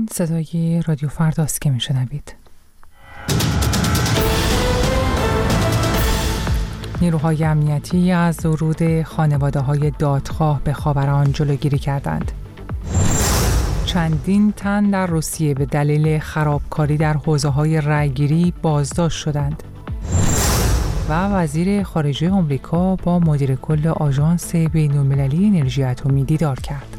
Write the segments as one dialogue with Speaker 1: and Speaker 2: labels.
Speaker 1: صدای رادیو فرداست که میشنوید. نیروهای امنیتی از ورود خانواده‌های دادخواه به خاوران جلوگیری کردند. چندین تن در روسیه به دلیل خرابکاری در حوزه‌های رأی‌گیری بازداشت شدند. و وزیر خارجه آمریکا با مدیر کل آژانس بین‌المللی انرژی اتمی دیدار کرد.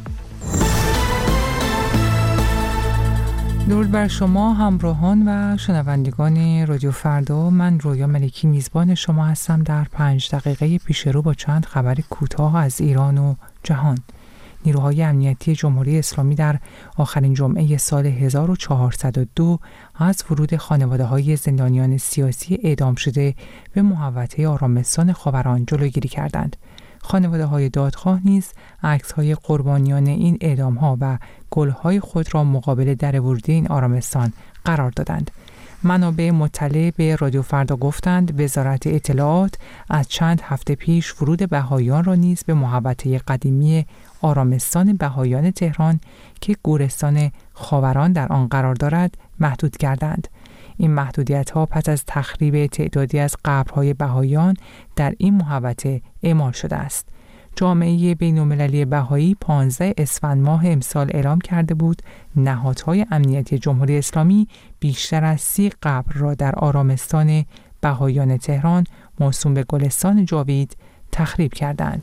Speaker 1: درود بر شما همراهان و شنوندگان رادیو فردا. من رویا ملکی میزبان شما هستم در 5 دقیقه پیش رو با چند خبر کوتاه از ایران و جهان. نیروهای امنیتی جمهوری اسلامی در آخرین جمعه سال 1402 از ورود خانواده‌های زندانیان سیاسی اعدام شده به محوطه آرامستان خاوران جلوگیری کردند. خانواده‌های دادخواه نیز عکس‌های قربانیان این اعدام‌ها و گل‌های خود را مقابل در ورودی این آرامستان قرار دادند. منابع مطلع به رادیو فردا گفتند وزارت اطلاعات از چند هفته پیش ورود بهائیان را نیز به محوطه قدیمی آرامستان بهائیان تهران که گورستان خاوران در آن قرار دارد محدود کردند. این محدودیت‌ها پس از تخریب تعدادی از قبرهای بهائیان در این محوطه اعمال شده است. جامعه بین‌المللی بهایی 15 اسفند ماه امسال اعلام کرده بود نهادهای امنیتی جمهوری اسلامی بیشتر از 30 قبر را در آرامستان بهائیان تهران موسوم به گلستان جاوید تخریب کردند.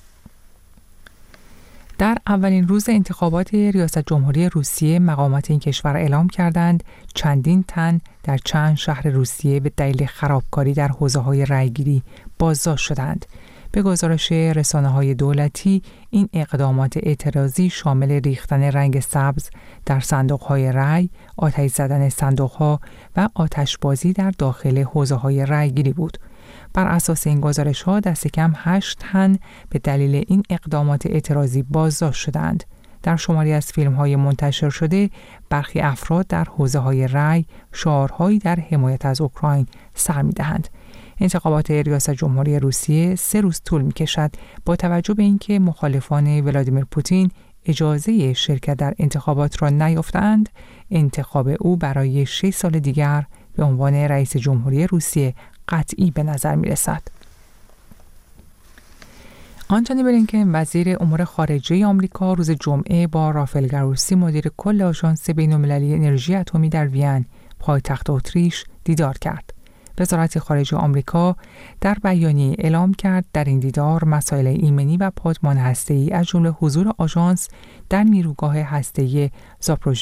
Speaker 1: در اولین روز انتخابات ریاست جمهوری روسیه مقامات این کشور اعلام کردند چندین تن در چند شهر روسیه به دلیل خرابکاری در حوزه‌های رأی‌گیری بازداشت شدند. به گزارش رسانه‌های دولتی این اقدامات اعتراضی شامل ریختن رنگ سبز در صندوق‌های رأی، آتش زدن صندوق‌ها و آتشبازی در داخل حوزه‌های رأی‌گیری بود. بر اساس این گزارش‌ها دست کم 8 تن به دلیل این اقدامات اعتراضی بازداشت شدند. در شماری از فیلم‌های منتشر شده برخی افراد در حوزه‌های رأی شعارهایی در حمایت از اوکراین سر می‌دهند. انتخابات ریاست جمهوری روسیه 3 روز طول می‌کشد با توجه به اینکه مخالفان ولادیمیر پوتین اجازه شرکت در انتخابات را نیافتند. انتخاب او برای 6 سال دیگر به عنوان رئیس جمهوری روسیه قطعی به نظر می‌رسد. آنتونی بلینکن وزیر امور خارجه آمریکا روز جمعه با رافائل گروسی مدیر کل آژانس بین‌المللی انرژی اتمی در وین پایتخت اتریش دیدار کرد. وزارت خارجه آمریکا در بیانیه اعلام کرد در این دیدار مسائل ایمنی و پادمان هسته‌ای از جمله حضور آژانس در نیروگاه هسته‌ای زاپروژ